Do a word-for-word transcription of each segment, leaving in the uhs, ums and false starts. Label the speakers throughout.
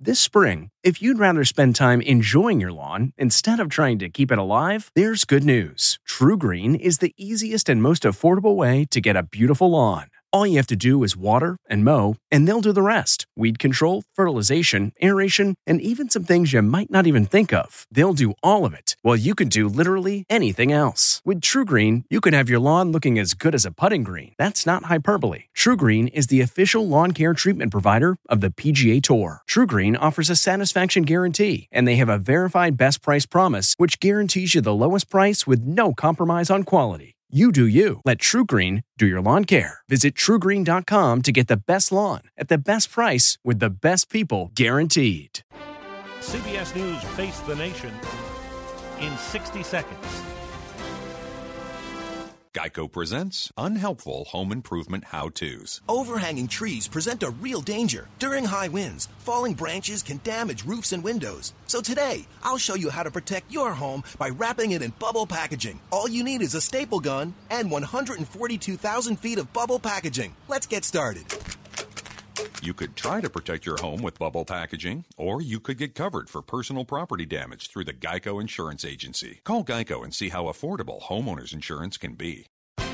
Speaker 1: This spring, if you'd rather spend time enjoying your lawn instead of trying to keep it alive, there's good news. TruGreen is the easiest and most affordable way to get a beautiful lawn. All you have to do is water and mow, and they'll do the rest. Weed control, fertilization, aeration, and even some things you might not even think of. They'll do all of it, while you can do literally anything else. With TruGreen, you can have your lawn looking as good as a putting green. That's not hyperbole. TruGreen is the official lawn care treatment provider of the P G A Tour. TruGreen offers a satisfaction guarantee, and they have a verified best price promise, which guarantees you the lowest price with no compromise on quality. You do you. Let TruGreen do your lawn care. Visit True Green dot com to get the best lawn at the best price with the best people guaranteed.
Speaker 2: C B S News Face the Nation in sixty seconds.
Speaker 3: Geico presents unhelpful home improvement how-tos.
Speaker 4: Overhanging trees present a real danger. During high winds, falling branches can damage roofs and windows. So today, I'll show you how to protect your home by wrapping it in bubble packaging. All you need is a staple gun and one hundred forty-two thousand feet of bubble packaging. Let's get started.
Speaker 3: You could try to protect your home with bubble packaging, or you could get covered for personal property damage through the Geico Insurance Agency. Call Geico and see how affordable homeowners insurance can be.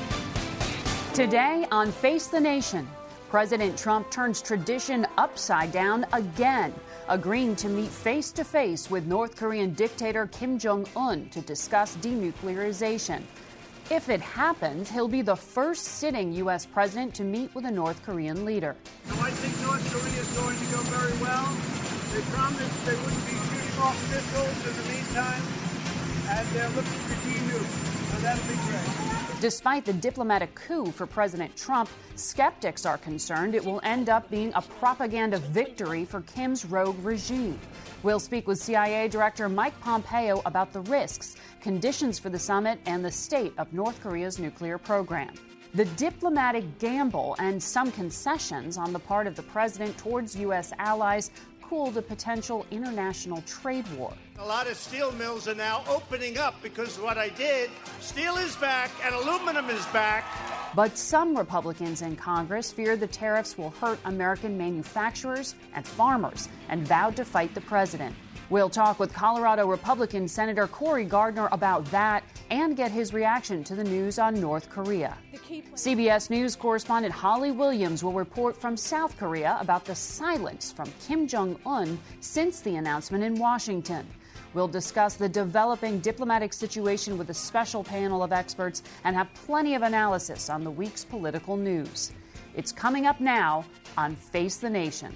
Speaker 5: Today on Face the Nation, President Trump turns tradition upside down again, agreeing to meet face-to-face with North Korean dictator Kim Jong-un to discuss denuclearization. If it happens, he'll be the first sitting U S president to meet with a North Korean leader.
Speaker 6: So I think North Korea is going to go very well. They promised they wouldn't be shooting off missiles in the meantime, and they're looking for denuke. So that'll be great.
Speaker 5: Despite the diplomatic coup for President Trump, skeptics are concerned it will end up being a propaganda victory for Kim's rogue regime. We'll speak with C I A Director Mike Pompeo about the risks, conditions for the summit, and the state of North Korea's nuclear program. The diplomatic gamble and some concessions on the part of the president towards U S allies cooled a potential international trade war.
Speaker 6: A lot of steel mills are now opening up because of what I did. Steel is back and aluminum is back.
Speaker 5: But some Republicans in Congress fear the tariffs will hurt American manufacturers and farmers and vowed to fight the president. We'll talk with Colorado Republican Senator Cory Gardner about that and get his reaction to the news on North Korea. C B S News correspondent Holly Williams will report from South Korea about the silence from Kim Jong-un since the announcement in Washington. We'll discuss the developing diplomatic situation with a special panel of experts and have plenty of analysis on the week's political news. It's coming up now on Face the Nation.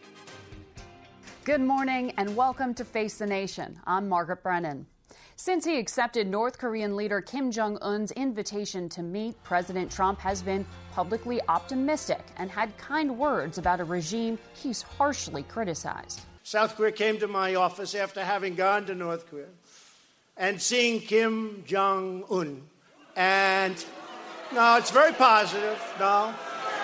Speaker 5: Good morning and welcome to Face the Nation. I'm Margaret Brennan. Since he accepted North Korean leader Kim Jong-un's invitation to meet, President Trump has been publicly optimistic and had kind words about a regime he's harshly criticized.
Speaker 6: South Korea came to my office after having gone to North Korea and seeing Kim Jong-un. And no, it's very positive. No.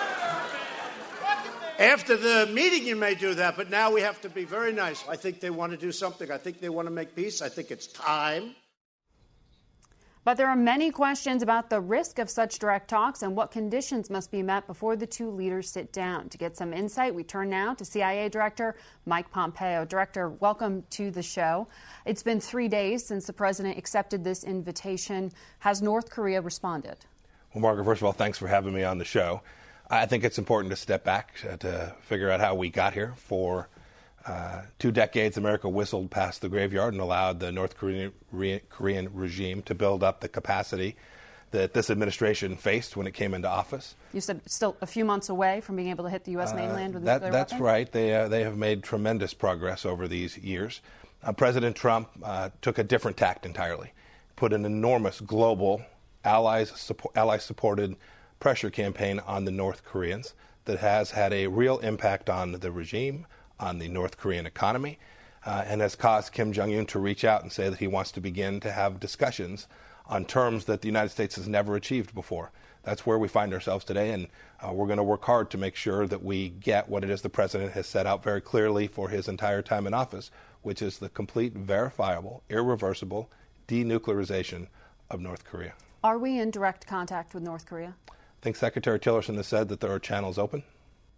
Speaker 6: After the meeting, you may do that, but now we have to be very nice. I think they want to do something. I think they want to make peace. I think it's time.
Speaker 5: But there are many questions about the risk of such direct talks and what conditions must be met before the two leaders sit down. To get some insight, we turn now to C I A Director Mike Pompeo. Director, welcome to the show. It's been three days since the president accepted this invitation. Has North Korea responded?
Speaker 7: Well, Margaret, first of all, thanks for having me on the show. I think it's important to step back uh, to figure out how we got here. For uh, two decades, America whistled past the graveyard and allowed the North Korean, re- Korean regime to build up the capacity that this administration faced when it came into office.
Speaker 5: You said still a few months away from being able to hit the U S mainland with
Speaker 7: uh, that,
Speaker 5: nuclear
Speaker 7: That's
Speaker 5: weapons?
Speaker 7: right. They, uh, they have made tremendous progress over these years. Uh, President Trump uh, took a different tact entirely, put an enormous global allies support, ally-supported pressure campaign on the North Koreans that has had a real impact on the regime, on the North Korean economy, uh, and has caused Kim Jong-un to reach out and say that he wants to begin to have discussions on terms that the United States has never achieved before. That's where we find ourselves today, and uh, we're going to work hard to make sure that we get what it is the president has set out very clearly for his entire time in office, which is the complete, verifiable, irreversible denuclearization of North Korea.
Speaker 5: Are we in direct contact with North Korea?
Speaker 7: I think Secretary Tillerson has said that there are channels open.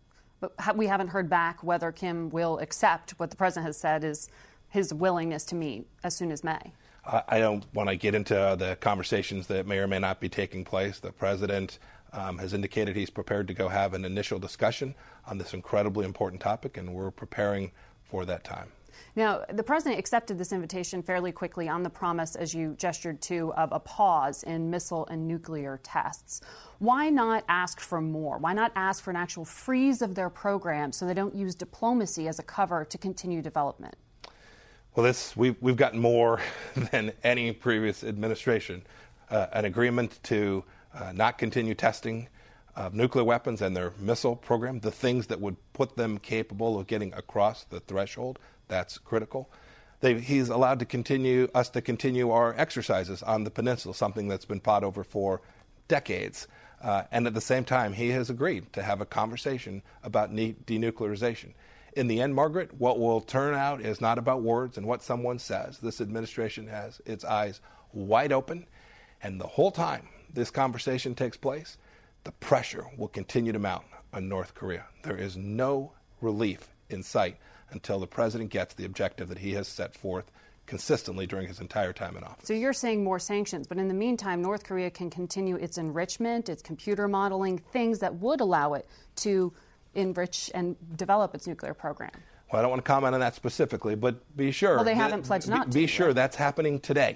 Speaker 5: But ha- we haven't heard back whether Kim will accept what the president has said is his willingness to meet as soon as May.
Speaker 7: I don't want to get into the conversations that may or may not be taking place. The president um, has indicated he's prepared to go have an initial discussion on this incredibly important topic, and we're preparing for that time.
Speaker 5: Now, the president accepted this invitation fairly quickly on the promise, as you gestured to, of a pause in missile and nuclear tests. Why not ask for more? Why not ask for an actual freeze of their program so they don't use diplomacy as a cover to continue development?
Speaker 7: Well, this we've, we've gotten more than any previous administration. Uh, an agreement to uh, not continue testing of nuclear weapons and their missile program, the things that would put them capable of getting across the threshold. That's critical. They, he's allowed to continue us to continue our exercises on the peninsula, something that's been fought over for decades. Uh, and at the same time, he has agreed to have a conversation about ne- denuclearization. In the end, Margaret, what will turn out is not about words and what someone says. This administration has its eyes wide open, and the whole time this conversation takes place, the pressure will continue to mount on North Korea. There is no relief in sight until the president gets the objective that he has set forth consistently during his entire time in office.
Speaker 5: So you're saying more sanctions, but in the meantime, North Korea can continue its enrichment, its computer modeling, things that would allow it to enrich and develop its nuclear program.
Speaker 7: Well, I don't want to comment on that specifically, but be sure.
Speaker 5: Well, they haven't pledged not to.
Speaker 7: Be sure right? That's happening today.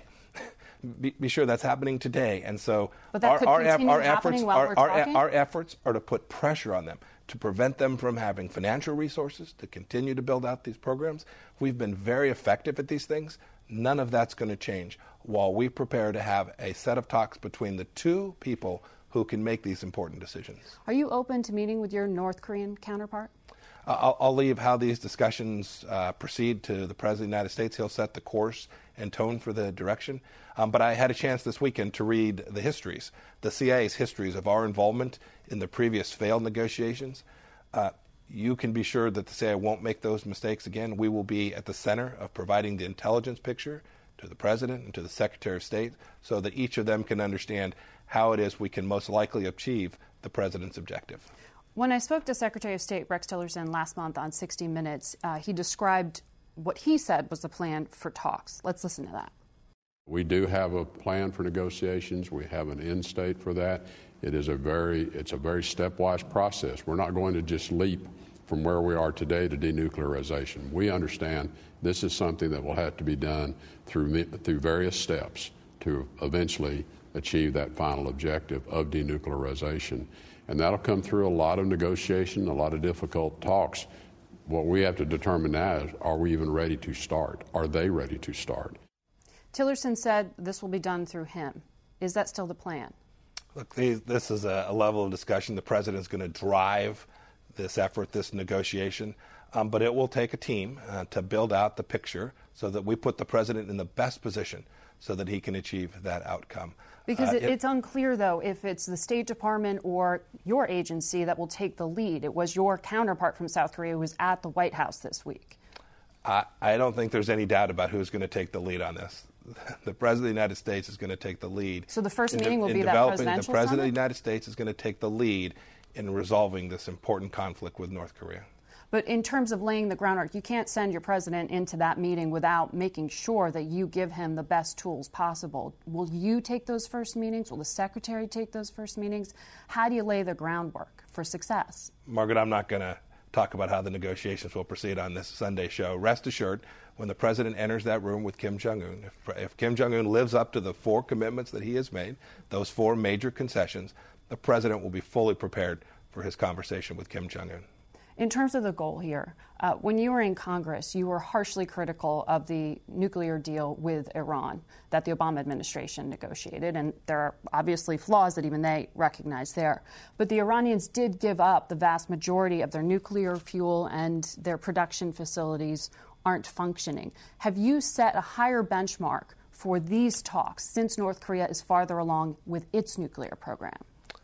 Speaker 7: Be, be sure that's happening today, and so
Speaker 5: but that
Speaker 7: our,
Speaker 5: could
Speaker 7: our,
Speaker 5: continue
Speaker 7: our
Speaker 5: happening
Speaker 7: efforts,
Speaker 5: while
Speaker 7: our,
Speaker 5: we're
Speaker 7: our,
Speaker 5: talking?
Speaker 7: our efforts are to put pressure on them to prevent them from having financial resources to continue to build out these programs. We've been very effective at these things. None of that's going to change while we prepare to have a set of talks between the two people who can make these important decisions.
Speaker 5: Are you open to meeting with your North Korean counterpart?
Speaker 7: I'll, I'll leave how these discussions uh, proceed to the President of the United States. He'll set the course and tone for the direction. Um, but I had a chance this weekend to read the histories, the C I A's histories of our involvement in the previous failed negotiations. Uh, you can be sure that the C I A won't make those mistakes again. We will be at the center of providing the intelligence picture to the President and to the Secretary of State so that each of them can understand how it is we can most likely achieve the President's objective.
Speaker 5: When I spoke to Secretary of State Rex Tillerson last month on sixty minutes, uh, he described what he said was the plan for talks. Let's listen to that.
Speaker 8: We do have a plan for negotiations. We have an end state for that. It is a very, it's a very stepwise process. We're not going to just leap from where we are today to denuclearization. We understand this is something that will have to be done through through various steps to eventually achieve that final objective of denuclearization. And that'll come through a lot of negotiation, a lot of difficult talks. What we have to determine now is, are we even ready to start? Are they ready to start?
Speaker 5: Tillerson said this will be done through him. Is that still the plan?
Speaker 7: Look, this is a level of discussion. The president is going to drive this effort, this negotiation, um, but it will take a team uh, to build out the picture so that we put the president in the best position so that he can achieve that outcome.
Speaker 5: Because
Speaker 7: uh,
Speaker 5: it,
Speaker 7: it,
Speaker 5: it's unclear, though, if it's the State Department or your agency that will take the lead. It was your counterpart from South Korea who was at the White House this week.
Speaker 7: I, I don't think there's any doubt about who's going to take the lead on this. The President of the United States is going to take the lead.
Speaker 5: So the first
Speaker 7: in
Speaker 5: meeting
Speaker 7: de-
Speaker 5: will
Speaker 7: in
Speaker 5: be that
Speaker 7: developing,
Speaker 5: presidential
Speaker 7: The President
Speaker 5: summit?
Speaker 7: of the United States is going to take the lead in resolving this important conflict with North Korea.
Speaker 5: But in terms of laying the groundwork, you can't send your president into that meeting without making sure that you give him the best tools possible. Will you take those first meetings? Will the secretary take those first meetings? How do you lay the groundwork for success?
Speaker 7: Margaret, I'm not going to talk about how the negotiations will proceed on this Sunday show. Rest assured, when the president enters that room with Kim Jong-un, if, if Kim Jong-un lives up to the four commitments that he has made, those four major concessions, the president will be fully prepared for his conversation with Kim Jong-un.
Speaker 5: In terms of the goal here, uh, when you were in Congress, you were harshly critical of the nuclear deal with Iran that the Obama administration negotiated, and there are obviously flaws that even they recognize there. But the Iranians did give up the vast majority of their nuclear fuel, and their production facilities aren't functioning. Have you set a higher benchmark for these talks since North Korea is farther along with its nuclear program?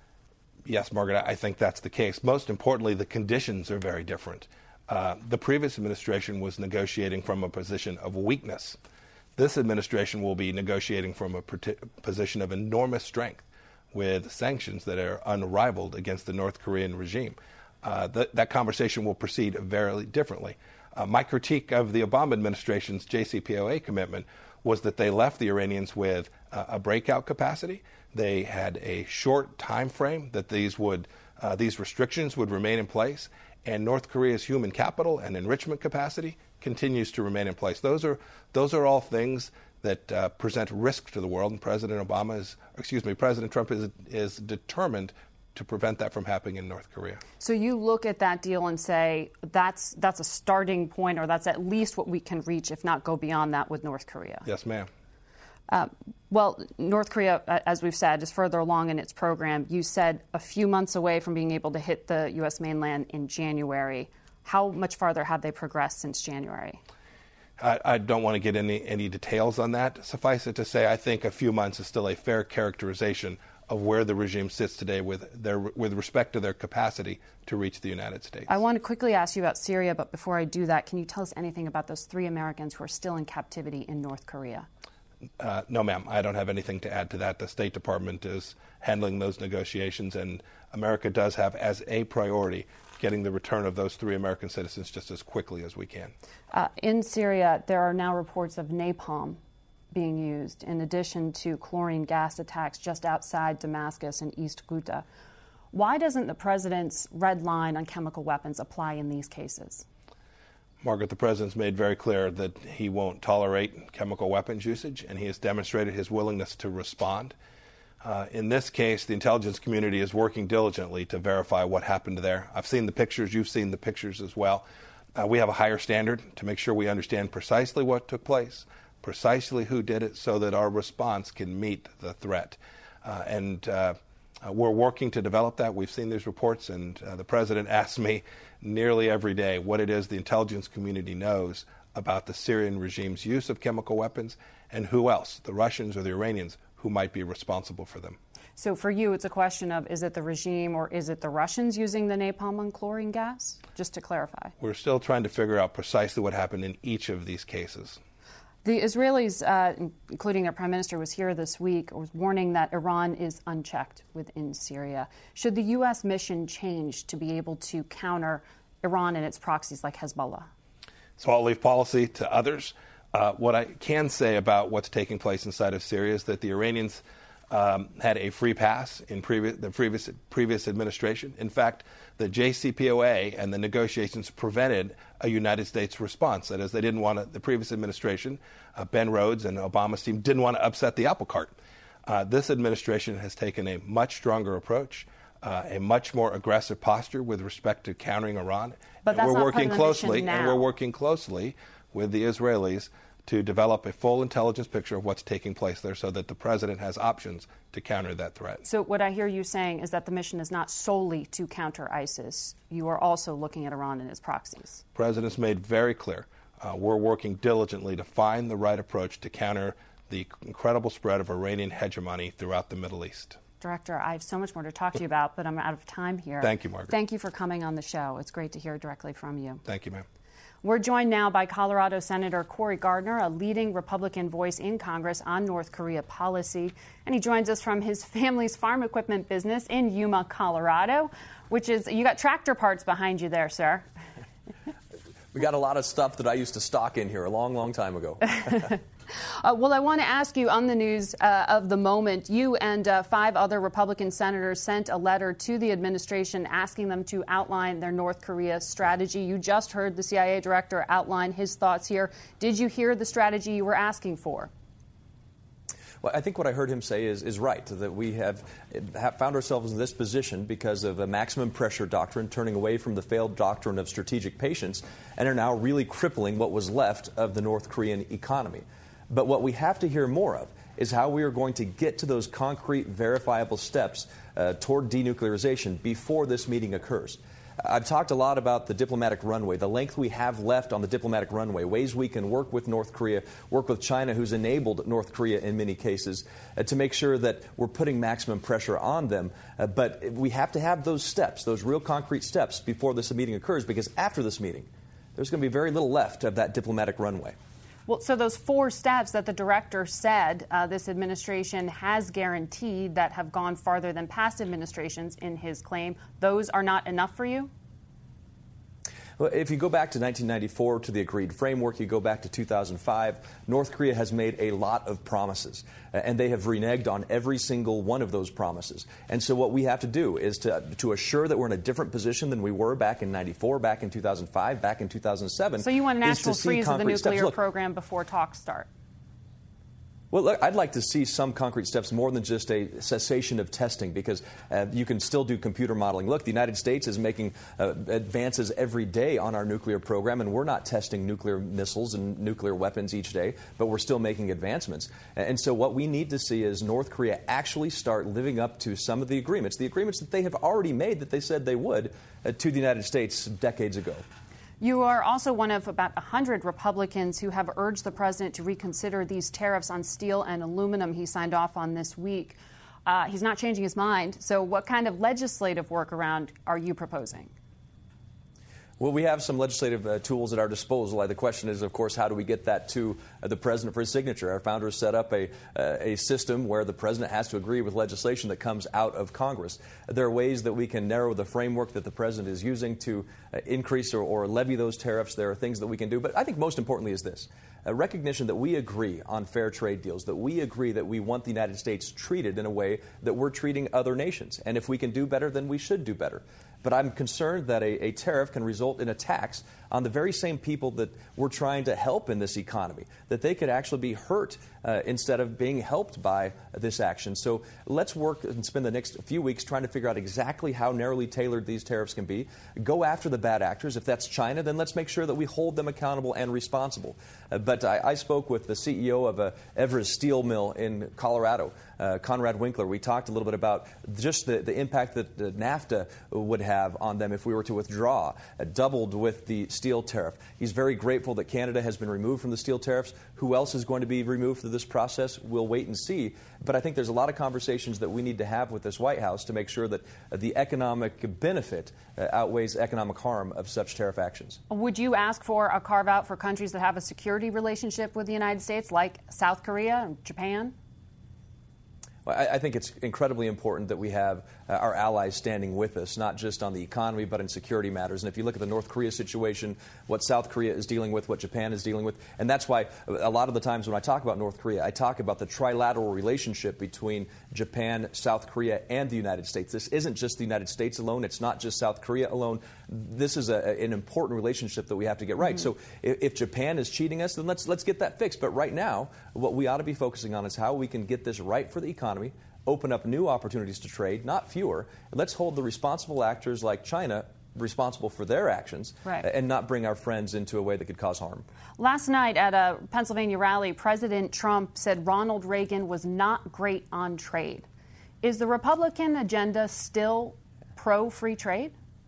Speaker 7: Yes, Margaret, I think that's the case. Most importantly, the conditions are very different. Uh, the previous administration was negotiating from a position of weakness. This administration will be negotiating from a position of enormous strength with sanctions that are unrivaled against the North Korean regime. uh, th- that conversation will proceed very differently. Uh, my critique of the Obama administration's J C P O A commitment was that they left the Iranians with uh, a breakout capacity. They had a short time frame that these would uh, these restrictions would remain in place, and North Korea's human capital and enrichment capacity continues to remain in place. Those are those are all things that uh, present risk to the world, and President Obama is, excuse me, President Trump is is determined to prevent that from happening in North Korea.
Speaker 5: So you look at that deal and say that's that's a starting point, or that's at least what we can reach, if not go beyond that with North Korea.
Speaker 7: Yes, ma'am.
Speaker 5: Uh, well, North Korea, as we've said, is further along in its program. You said a few months away from being able to hit the U S mainland in January. How much farther have they progressed since January?
Speaker 7: I, I don't want to get any, any details on that. Suffice it to say, I think a few months is still a fair characterization of where the regime sits today with their with respect to their capacity to reach the United States.
Speaker 5: I want to quickly ask you about Syria, but before I do that, can you tell us anything about those three Americans who are still in captivity in North Korea?
Speaker 7: Uh, no, ma'am. I don't have anything to add to that. The State Department is handling those negotiations, and America does have as a priority getting the return of those three American citizens just as quickly as we can.
Speaker 5: Uh, in Syria, there are now reports of napalm being used, in addition to chlorine gas attacks just outside Damascus and East Ghouta. Why doesn't the president's red line on chemical weapons apply in these cases?
Speaker 7: Margaret, the president's made very clear that he won't tolerate chemical weapons usage, and he has demonstrated his willingness to respond. Uh, in this case, the intelligence community is working diligently to verify what happened there. I've seen the pictures. You've seen the pictures as well. Uh, we have a higher standard to make sure we understand precisely what took place, precisely who did it, so that our response can meet the threat. Uh, and uh, uh, we're working to develop that. We've seen these reports, and uh, the president asks me nearly every day what it is the intelligence community knows about the Syrian regime's use of chemical weapons and who else, the Russians or the Iranians, who might be responsible for them.
Speaker 5: So for you, it's a question of, is it the regime or is it the Russians using the napalm and chlorine gas? Just to clarify.
Speaker 7: We're still trying to figure out precisely what happened in each of these cases.
Speaker 5: The Israelis, uh, including their prime minister, was here this week, was warning that Iran is unchecked within Syria. Should the U S mission change to be able to counter Iran and its proxies like Hezbollah?
Speaker 7: So I'll leave policy to others. Uh, what I can say about what's taking place inside of Syria is that the Iranians um, had a free pass in previous, the previous, previous administration. In fact, the J C P O A and the negotiations prevented a United States response. That is, they didn't want to, the previous administration, uh, Ben Rhodes and Obama's team, didn't want to upset the apple cart. Uh, this administration has taken a much stronger approach, uh, a much more aggressive posture with respect to countering Iran.
Speaker 5: But
Speaker 7: and
Speaker 5: that's
Speaker 7: we're
Speaker 5: not
Speaker 7: working
Speaker 5: part of the mission
Speaker 7: closely,
Speaker 5: now.
Speaker 7: and we're working closely with the Israelis to develop a full intelligence picture of what's taking place there so that the president has options to counter that threat.
Speaker 5: So what I hear you saying is that the mission is not solely to counter ISIS. You are also looking at Iran and its proxies.
Speaker 7: The president's made very clear. Uh, we're working diligently to find the right approach to counter the incredible spread of Iranian hegemony throughout the Middle East.
Speaker 5: Director, I have so much more to talk to you about, but I'm out of time here.
Speaker 7: Thank you, Margaret.
Speaker 5: Thank you for coming on the show. It's great to hear directly from you.
Speaker 7: Thank you, ma'am.
Speaker 5: We're joined now by Colorado Senator Cory Gardner, a leading Republican voice in Congress on North Korea policy. And he joins us from his family's farm equipment business in Yuma, Colorado, which is, you got tractor parts behind you there, sir.
Speaker 9: We got a lot of stuff that I used to stock in here a long, long time ago.
Speaker 5: Uh, well, I want to ask you on the news uh, of the moment, you and uh, five other Republican senators sent a letter to the administration asking them to outline their North Korea strategy. You just heard the C I A director outline his thoughts here. Did you hear the strategy you were asking for?
Speaker 9: Well, I think what I heard him say is, is right, that we have, have found ourselves in this position because of a maximum pressure doctrine, turning away from the failed doctrine of strategic patience, and are now really crippling what was left of the North Korean economy. But what we have to hear more of is how we are going to get to those concrete, verifiable steps uh, toward denuclearization before this meeting occurs. I've talked a lot about the diplomatic runway, the length we have left on the diplomatic runway, ways we can work with North Korea, work with China, who's enabled North Korea in many cases, uh, to make sure that we're putting maximum pressure on them. Uh, but we have to have those steps, those real concrete steps, before this meeting occurs, because after this meeting, there's going to be very little left of that diplomatic runway.
Speaker 5: Well, so those four steps that the director said uh, this administration has guaranteed that have gone farther than past administrations in his claim, those are not enough for you?
Speaker 9: Well, if you go back to nineteen ninety-four, to the agreed framework, you go back to two thousand five, North Korea has made a lot of promises, and they have reneged on every single one of those promises. And so what we have to do is to, to assure that we're in a different position than we were back in ninety-four, back in two thousand five, back in two thousand seven.
Speaker 5: So you want an actual freeze of the nuclear
Speaker 9: Look,
Speaker 5: program before talks start?
Speaker 9: Well, look, I'd like to see some concrete steps more than just a cessation of testing, because uh, you can still do computer modeling. Look, the United States is making uh, advances every day on our nuclear program, and we're not testing nuclear missiles and nuclear weapons each day, but we're still making advancements. And so what we need to see is North Korea actually start living up to some of the agreements, the agreements that they have already made that they said they would uh, to the United States decades ago.
Speaker 5: You are also one of about one hundred Republicans who have urged the president to reconsider these tariffs on steel and aluminum he signed off on this week. Uh, he's not changing his mind. So what kind of legislative workaround are you proposing?
Speaker 9: Well, we have some legislative uh, tools at our disposal. The question is, of course, how do we get that to uh, the president for his signature? Our founders set up a, uh, a system where the president has to agree with legislation that comes out of Congress. There are ways that we can narrow the framework that the president is using to uh, increase or, or levy those tariffs. There are things that we can do. But I think most importantly is this. A recognition that we agree on fair trade deals, that we agree that we want the United States treated in a way that we're treating other nations. And if we can do better, then we should do better. But I'm concerned that a, a tariff can result in a tax on the very same people that we're trying to help in this economy, that they could actually be hurt uh, instead of being helped by this action. So let's work and spend the next few weeks trying to figure out exactly how narrowly tailored these tariffs can be. Go after the bad actors. If that's China, then let's make sure that we hold them accountable and responsible. Uh, but I, I spoke with the C E O of a Everest Steel Mill in Colorado, uh, Conrad Winkler. We talked a little bit about just the, the impact that uh, NAFTA would have on them if we were to withdraw, uh, doubled with the steel tariff. He's very grateful that Canada has been removed from the steel tariffs. Who else is going to be removed through this process? We'll wait and see. But I think there's a lot of conversations that we need to have with this White House to make sure that uh, the economic benefit uh, outweighs economic harm of such tariff actions.
Speaker 5: Would you ask for a carve-out for countries that have a security relationship with the United States, like South Korea and Japan?
Speaker 9: Well, I, I think it's incredibly important that we have uh, our allies standing with us, not just on the economy, but in security matters. And if you look at the North Korea situation, what South Korea is dealing with, what Japan is dealing with, and that's why a lot of the times when I talk about North Korea, I talk about the trilateral relationship between Japan, South Korea, and the United States. This isn't just the United States alone. It's not just South Korea alone. This is a, an important relationship that we have to get right. Mm-hmm. So if, if Japan is cheating us, then let's let's get that fixed. But right now, what we ought to be focusing on is how we can get this right for the economy, open up new opportunities to trade, not fewer. And let's hold the responsible actors like China responsible for their actions, right, and not bring our friends into a way that could cause harm.
Speaker 5: Last night at a Pennsylvania rally, President Trump said Ronald Reagan was not great on trade. Is the Republican agenda still pro-free trade?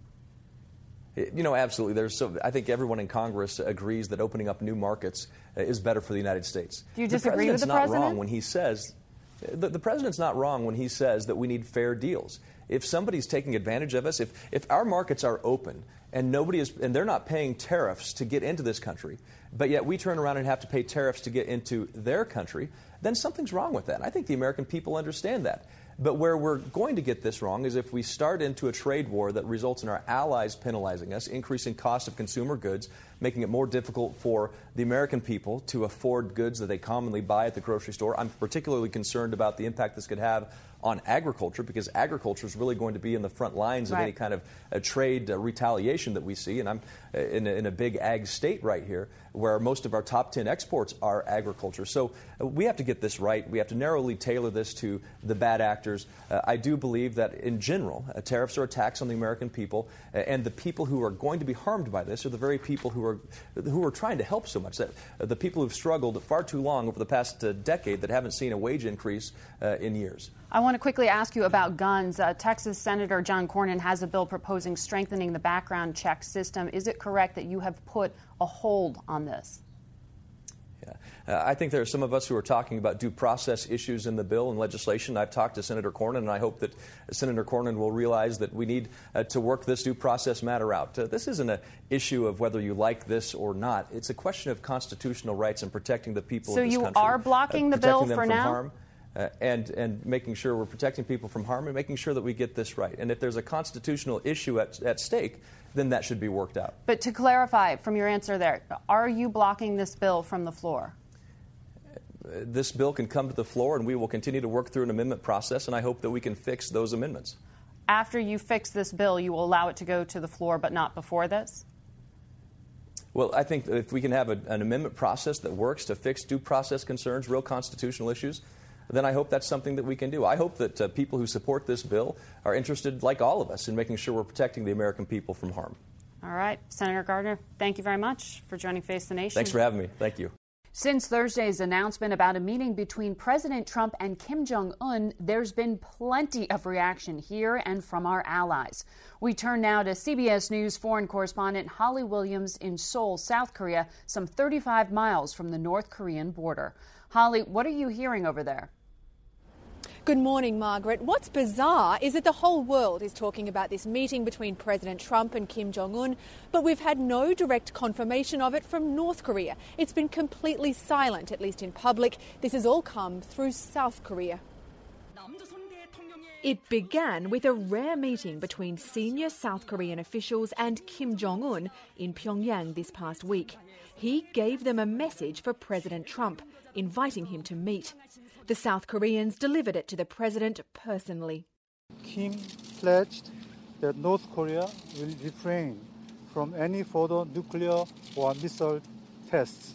Speaker 9: You know, absolutely. There's so, I think everyone in Congress agrees that opening up new markets is better for the United States.
Speaker 5: Do you disagree with the president?
Speaker 9: The president's not wrong when he says, the, the president's not wrong when he says that we need fair deals. If somebody's taking advantage of us, if, if our markets are open and nobody is, and they're not paying tariffs to get into this country, but yet we turn around and have to pay tariffs to get into their country, then something's wrong with that. And I think the American people understand that. But where we're going to get this wrong is if we start into a trade war that results in our allies penalizing us, increasing cost of consumer goods, making it more difficult for the American people to afford goods that they commonly buy at the grocery store. I'm particularly concerned about the impact this could have on agriculture, because agriculture is really going to be in the front lines of right. any kind of uh, trade uh, retaliation that we see. And I'm uh, in, a, in a big ag state right here where most of our top ten exports are agriculture. So uh, we have to get this right. We have to narrowly tailor this to the bad actors. Uh, I do believe that in general, uh, tariffs are a tax on the American people, uh, and the people who are going to be harmed by this are the very people who are who are trying to help so much. That uh, the people who've struggled far too long over the past uh, decade that haven't seen a wage increase uh, in years.
Speaker 5: I want to quickly ask you about guns. Uh, Texas Senator John Cornyn has a bill proposing strengthening the background check system. Is it correct that you have put a hold on this?
Speaker 9: Yeah. Uh, I think there are some of us who are talking about due process issues in the bill and legislation. I've talked to Senator Cornyn, and I hope that Senator Cornyn will realize that we need uh, to work this due process matter out. Uh, this isn't an issue of whether you like this or not. It's a question of constitutional rights and protecting the people
Speaker 5: so
Speaker 9: of this
Speaker 5: you
Speaker 9: country.
Speaker 5: are blocking
Speaker 9: uh,
Speaker 5: the bill
Speaker 9: them
Speaker 5: for
Speaker 9: from
Speaker 5: now?
Speaker 9: Harm. uh, and, and making sure we're protecting people from harm and making sure that we get this right. And if there's a constitutional issue at, at stake, then that should be worked out.
Speaker 5: But to clarify from your answer there, are you blocking this bill from the floor?
Speaker 9: This bill can come to the floor, and we will continue to work through an amendment process, and I hope that we can fix those amendments.
Speaker 5: After you fix this bill, you will allow it to go to the floor, but not before this?
Speaker 9: Well, I think if we can have a, an amendment process that works to fix due process concerns, real constitutional issues, then I hope that's something that we can do. I hope that uh, people who support this bill are interested, like all of us, in making sure we're protecting the American people from harm.
Speaker 5: All right. Senator Gardner, thank you very much for joining Face the Nation.
Speaker 9: Thanks for having me. Thank you.
Speaker 5: Since Thursday's announcement about a meeting between President Trump and Kim Jong-un, there's been plenty of reaction here and from our allies. We turn now to C B S News foreign correspondent Holly Williams in Seoul, South Korea, some thirty-five miles from the North Korean border. Holly, what are you hearing over there?
Speaker 10: Good morning, Margaret. What's bizarre is that the whole world is talking about this meeting between President Trump and Kim Jong-un, but we've had no direct confirmation of it from North Korea. It's been completely silent, at least in public. This has all come through South Korea. It began with a rare meeting between senior South Korean officials and Kim Jong-un in Pyongyang this past week. He gave them a message for President Trump, inviting him to meet. The South Koreans delivered it to the president personally.
Speaker 11: Kim pledged that North Korea will refrain from any further nuclear or missile tests.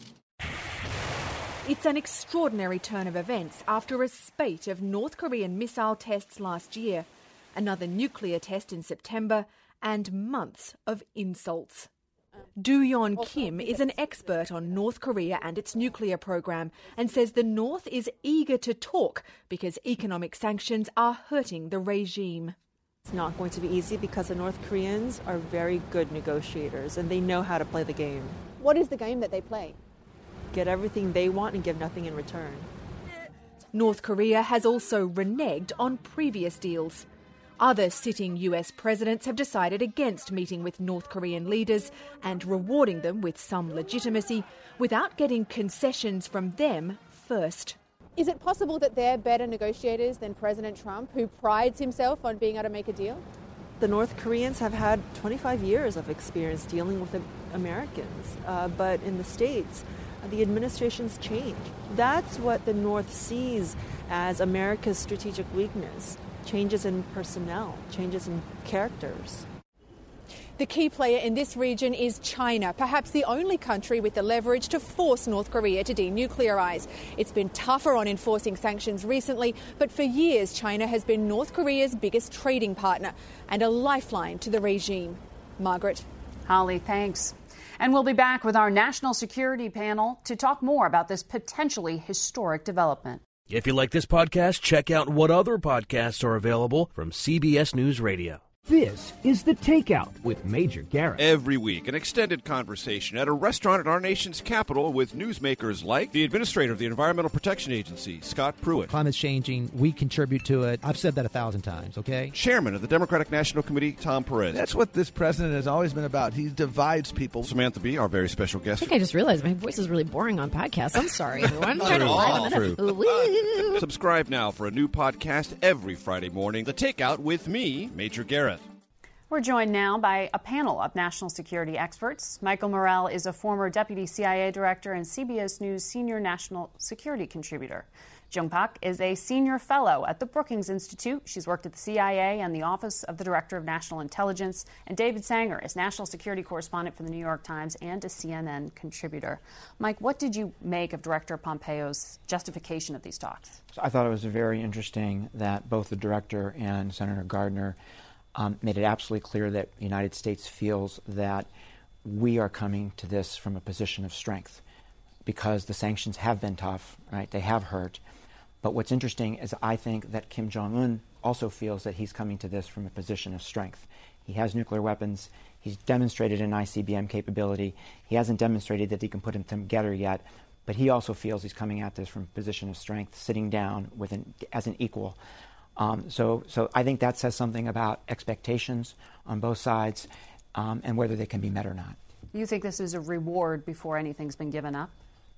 Speaker 10: It's an extraordinary turn of events after a spate of North Korean missile tests last year, another nuclear test in September, and months of insults. Do-yeon Kim is an expert on North Korea and its nuclear program and says the North is eager to talk because economic sanctions are hurting the regime.
Speaker 12: It's not going to be easy because the North Koreans are very good negotiators and they know how to play the game.
Speaker 10: What is the game that they play?
Speaker 12: Get everything they want and give nothing in return.
Speaker 10: North Korea has also reneged on previous deals. Other sitting U S presidents have decided against meeting with North Korean leaders and rewarding them with some legitimacy without getting concessions from them first. Is it possible that they're better negotiators than President Trump, who prides himself on being able to make a deal?
Speaker 12: The North Koreans have had twenty-five years of experience dealing with the Americans, uh, but in the States, the administration's changed. That's what the North sees as America's strategic weakness. Changes in personnel, changes in characters.
Speaker 10: The key player in this region is China, perhaps the only country with the leverage to force North Korea to denuclearize. It's been tougher on enforcing sanctions recently, but for years China has been North Korea's biggest trading partner and a lifeline to the regime. Margaret.
Speaker 5: Holly, thanks. And we'll be back with our national security panel to talk more about this potentially historic development.
Speaker 13: If you like this podcast, check out what other podcasts are available from C B S News Radio.
Speaker 14: This is The Takeout with Major Garrett.
Speaker 15: Every week, an extended conversation at a restaurant in our nation's capital with newsmakers like the administrator of the Environmental Protection Agency, Scott Pruitt.
Speaker 16: Climate's changing. We contribute to it. I've said that a thousand times, okay?
Speaker 15: Chairman of the Democratic National Committee, Tom Perez.
Speaker 17: That's what this president has always been about. He divides people.
Speaker 15: Samantha Bee, our very special guest.
Speaker 18: I think I just realized my voice is really boring on podcasts. I'm sorry, everyone. I'm
Speaker 15: all true. Subscribe now for a new podcast every Friday morning. The Takeout with me, Major Garrett.
Speaker 5: We're joined now by a panel of national security experts. Michael Morell is a former deputy C I A director and C B S News senior national security contributor. Jung Pak is a senior fellow at the Brookings Institute. She's worked at the C I A and the Office of the Director of National Intelligence. And David Sanger is national security correspondent for the New York Times and a C N N contributor. Mike, what did you make of Director Pompeo's justification of these talks?
Speaker 19: So I thought it was very interesting that both the director and Senator Gardner Um, made it absolutely clear that the United States feels that we are coming to this from a position of strength because the sanctions have been tough, right? They have hurt. But what's interesting is I think that Kim Jong-un also feels that he's coming to this from a position of strength. He has nuclear weapons. He's demonstrated an I C B M capability. He hasn't demonstrated that he can put them together yet, but he also feels he's coming at this from a position of strength, sitting down with an, as an equal. Um, so, so I think that says something about expectations on both sides um, and whether they can be met or not.
Speaker 5: You think this is a reward before anything's been given up?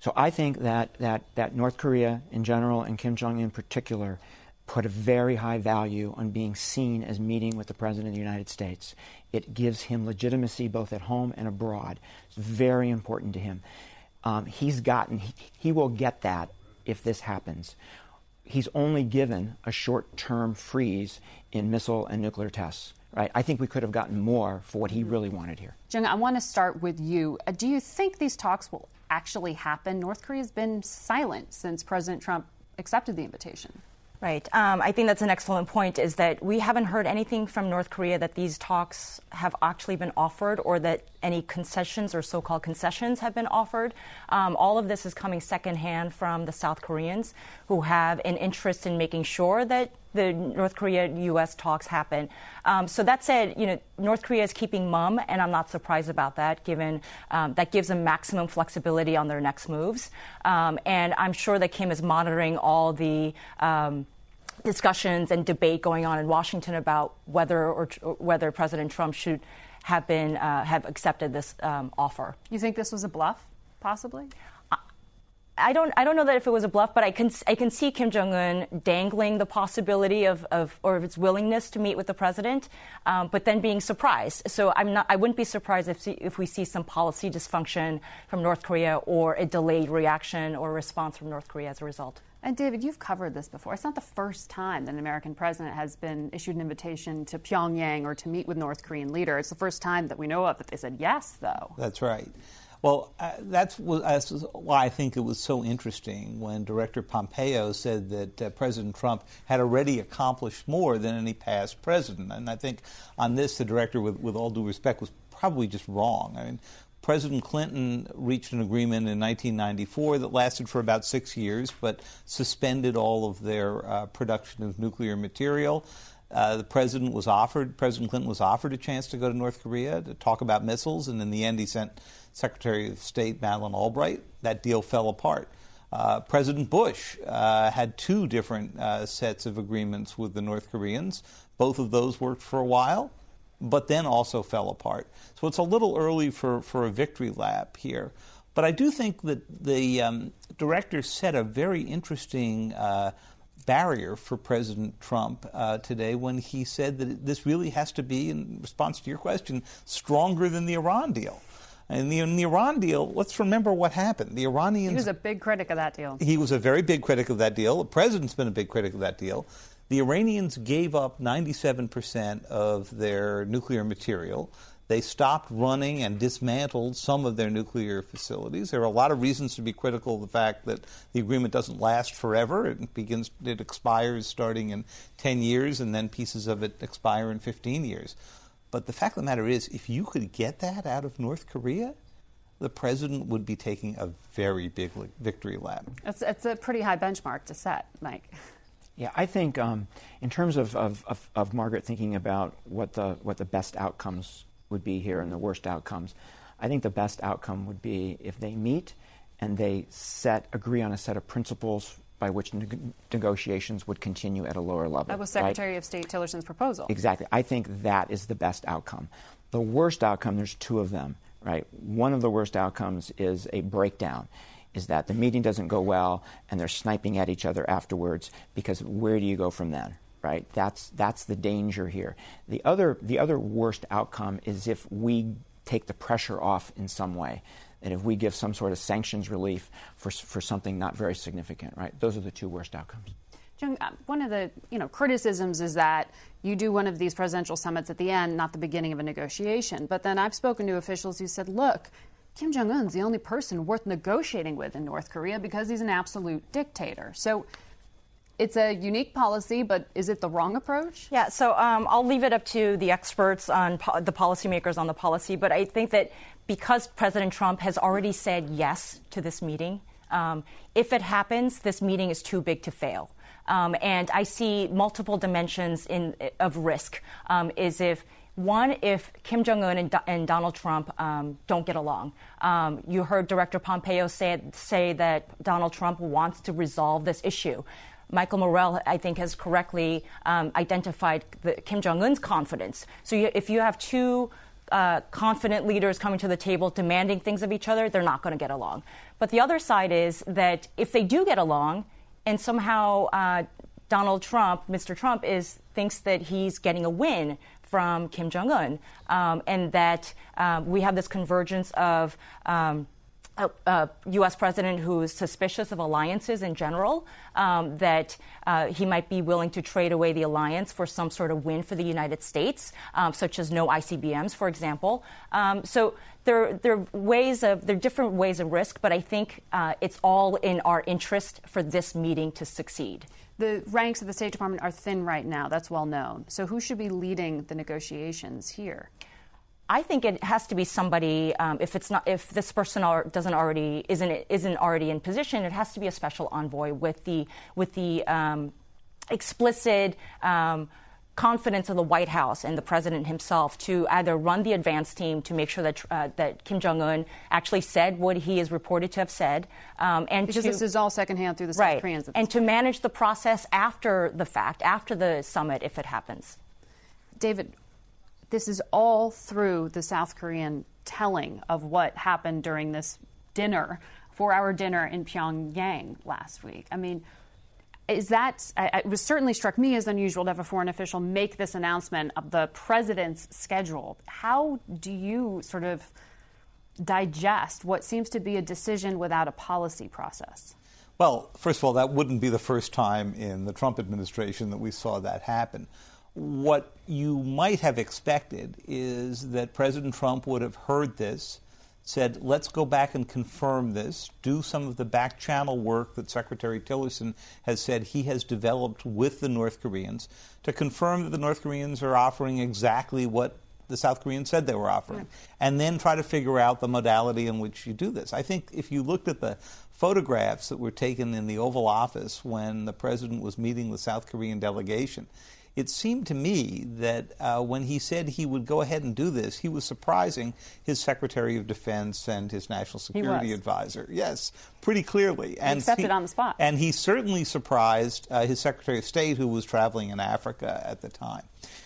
Speaker 19: So I think that, that, that North Korea in general and Kim Jong-un in particular put a very high value on being seen as meeting with the President of the United States. It gives him legitimacy both at home and abroad. It's very important to him. Um, he's gotten, he, he will get that if this happens. He's only given a short-term freeze in missile and nuclear tests. Right. I think we could have gotten more for what he really wanted here.
Speaker 5: Jung, I want to start with you. Uh, do you think these talks will actually happen? North Korea's been silent since President Trump accepted the invitation.
Speaker 20: Right. Um, I think that's an excellent point, is that we haven't heard anything from North Korea that these talks have actually been offered or that any concessions or so-called concessions have been offered. Um, all of this is coming secondhand from the South Koreans, who have an interest in making sure that the North Korea-U S talks happen. Um, so that said, you know, North Korea is keeping mum, and I'm not surprised about that, given um, that gives them maximum flexibility on their next moves. Um, and I'm sure that Kim is monitoring all the um, discussions and debate going on in Washington about whether or, or whether President Trump should have been uh, have accepted this um, offer.
Speaker 5: You think this was a bluff, possibly?
Speaker 20: I don't. I don't know that if it was a bluff, but I can. I can see Kim Jong-un dangling the possibility of, of or of its willingness to meet with the president, um, but then being surprised. So I'm not. I wouldn't be surprised if if we see some policy dysfunction from North Korea or a delayed reaction or response from North Korea as a result.
Speaker 5: And David, you've covered this before. It's not the first time that an American president has been issued an invitation to Pyongyang or to meet with North Korean leader. It's the first time that we know of that they said yes, though.
Speaker 21: That's right. Well, uh, that's, that's why I think it was so interesting when Director Pompeo said that uh, President Trump had already accomplished more than any past president. And I think on this, the director, with, with all due respect, was probably just wrong. I mean, President Clinton reached an agreement in nineteen ninety-four that lasted for about six years, but suspended all of their uh, production of nuclear material. Uh, the president was offered, President Clinton was offered a chance to go to North Korea to talk about missiles, and in the end he sent Secretary of State Madeleine Albright. That deal fell apart. Uh, President Bush uh, had two different uh, sets of agreements with the North Koreans. Both of those worked for a while, but then also fell apart. So it's a little early for, for a victory lap here. But I do think that the um, director set a very interesting uh, barrier for President Trump uh, today when he said that this really has to be, in response to your question, stronger than the Iran deal. And the, in the Iran deal, let's remember what happened. The Iranians...
Speaker 5: He was a big critic of that deal.
Speaker 21: He was a very big critic of that deal. The president's been a big critic of that deal. The Iranians gave up ninety-seven percent of their nuclear material. They stopped running and dismantled some of their nuclear facilities. There are a lot of reasons to be critical of the fact that the agreement doesn't last forever. It begins, it expires starting in ten years, and then pieces of it expire in fifteen years. But the fact of the matter is, if you could get that out of North Korea, the president would be taking a very big victory lap.
Speaker 5: It's, it's a pretty high benchmark to set, Mike.
Speaker 19: Yeah, I think um, in terms of, of, of, of Margaret thinking about what the what the best outcomes would be here and the worst outcomes, I think the best outcome would be if they meet and they set agree on a set of principles by which ne- negotiations would continue at a lower level.
Speaker 5: That was Secretary
Speaker 19: right?
Speaker 5: of State Tillerson's proposal.
Speaker 19: Exactly. I think that is the best outcome. The worst outcome, there's two of them, right? One of the worst outcomes is a breakdown, is that the meeting doesn't go well and they're sniping at each other afterwards, because where do you go from then, right? That's that's the danger here. The other the other worst outcome is if we take the pressure off in some way, and if we give some sort of sanctions relief for for something not very significant, right? Those are the two worst outcomes.
Speaker 5: Jung, one of the you know criticisms is that you do one of these presidential summits at the end, not the beginning of a negotiation. But then I've spoken to officials who said, look, Kim Jong-un's the only person worth negotiating with in North Korea because he's an absolute dictator. So it's a unique policy, but is it the wrong approach?
Speaker 20: Yeah, so um, I'll leave it up to the experts on po- the policymakers on the policy. But I think that because President Trump has already said yes to this meeting, um, if it happens, this meeting is too big to fail. Um, and I see multiple dimensions in, of risk. Um, is if One, if Kim Jong-un and, Do- and Donald Trump um, don't get along. Um, you heard Director Pompeo say, say that Donald Trump wants to resolve this issue. Michael Morell, I think, has correctly um, identified the, Kim Jong-un's confidence. So you, if you have two uh, confident leaders coming to the table demanding things of each other, they're not going to get along. But the other side is that if they do get along, and somehow uh, Donald Trump, Mister Trump, is thinks that he's getting a win from Kim Jong-un, um, and that um, we have this convergence of um, a, a U S president who is suspicious of alliances in general, um, that uh, he might be willing to trade away the alliance for some sort of win for the United States, um, such as no I C B Ms, for example. Um, so there, there are ways of there are different ways of risk, but I think uh, it's all in our interest for this meeting to succeed.
Speaker 5: The ranks of the State Department are thin right now. That's well known. So who should be leading the negotiations here?
Speaker 20: I think it has to be somebody. Um, if it's not, if this person are, doesn't already isn't isn't already in position, it has to be a special envoy with the with the um, explicit um, confidence of the White House and the president himself to either run the advance team to make sure that uh, that Kim Jong-un actually said what he is reported to have said, um, and
Speaker 5: because
Speaker 20: to,
Speaker 5: this is all secondhand through the South
Speaker 20: right,
Speaker 5: Koreans,
Speaker 20: and to manage the process after the fact, after the summit, if it happens.
Speaker 5: David, this is all through the South Korean telling of what happened during this dinner, four-hour dinner in Pyongyang last week. I mean, is that, it was certainly struck me as unusual to have a foreign official make this announcement of the president's schedule. How do you sort of digest what seems to be a decision without a policy process?
Speaker 21: Well, first of all, that wouldn't be the first time in the Trump administration that we saw that happen. What you might have expected is that President Trump would have heard this, said, let's go back and confirm this, do some of the back channel work that Secretary Tillerson has said he has developed with the North Koreans to confirm that the North Koreans are offering exactly what the South Koreans said they were offering, right, and then try to figure out the modality in which you do this. I think if you looked at the photographs that were taken in the Oval Office when the president was meeting the South Korean delegation, it seemed to me that uh, when he said he would go ahead and do this, he was surprising his Secretary of Defense and his National Security Advisor. Yes, pretty clearly. And
Speaker 5: he accepted
Speaker 21: he,
Speaker 5: on the spot.
Speaker 21: And he certainly surprised uh, his Secretary of State, who was traveling in Africa at the time.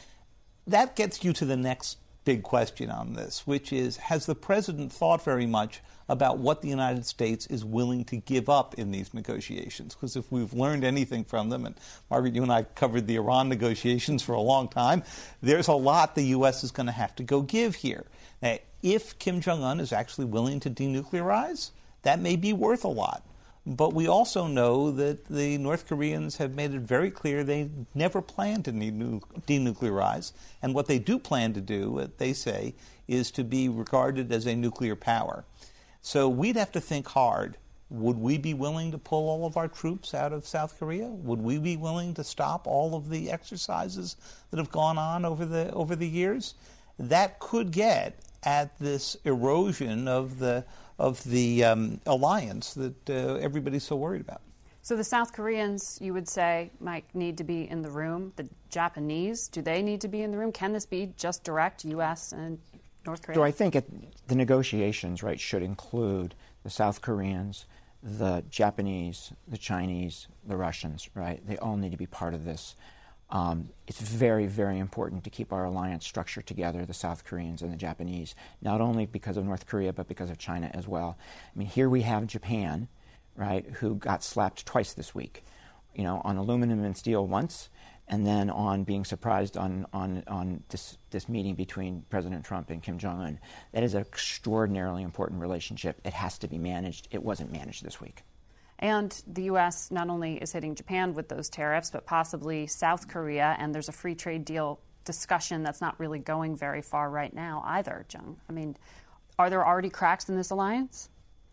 Speaker 21: That gets you to the next big question on this, which is, has the president thought very much about what the United States is willing to give up in these negotiations? Because if we've learned anything from them, and Margaret, you and I covered the Iran negotiations for a long time, there's a lot the U S is going to have to go give here. Now, if Kim Jong-un is actually willing to denuclearize, that may be worth a lot. But we also know that the North Koreans have made it very clear they never plan to denuclearize. And what they do plan to do, they say, is to be regarded as a nuclear power. So we'd have to think hard. Would we be willing to pull all of our troops out of South Korea? Would we be willing to stop all of the exercises that have gone on over the over the years? That could get at this erosion of the of the um, alliance that uh, everybody's so worried about.
Speaker 5: So the South Koreans, you would say, might need to be in the room. The Japanese, do they need to be in the room? Can this be just direct U S and North Korea?
Speaker 19: So I think it, the negotiations, right, should include the South Koreans, the Japanese, the Chinese, the Russians, right? They all need to be part of this. Um, it's very, very important to keep our alliance structure together, the South Koreans and the Japanese, not only because of North Korea, but because of China as well. I mean, here we have Japan, right, who got slapped twice this week, you know, on aluminum and steel once, and then on being surprised on, on, on this, this meeting between President Trump and Kim Jong-un. That is an extraordinarily important relationship. It has to be managed. It wasn't managed this week.
Speaker 5: And the U S not only is hitting Japan with those tariffs, but possibly South Korea, and there's a free trade deal discussion that's not really going very far right now either, Jung. I mean, are there already cracks in this alliance?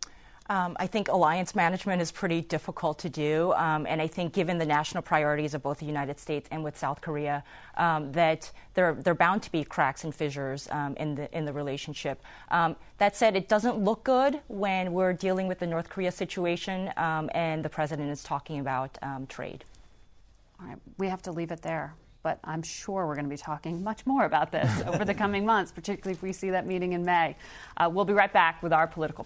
Speaker 20: Um, I think alliance management is pretty difficult to do, um, and I think given the national priorities of both the United States and with South Korea, um, that there there are bound to be cracks and fissures um, in the in the relationship. Um, that said, it doesn't look good when we're dealing with the North Korea situation, um, and the president is talking about um, trade.
Speaker 5: All right, we have to leave it there. But I'm sure we're going to be talking much more about this over the coming months, particularly if we see that meeting in May. Uh, we'll be right back with our political panel.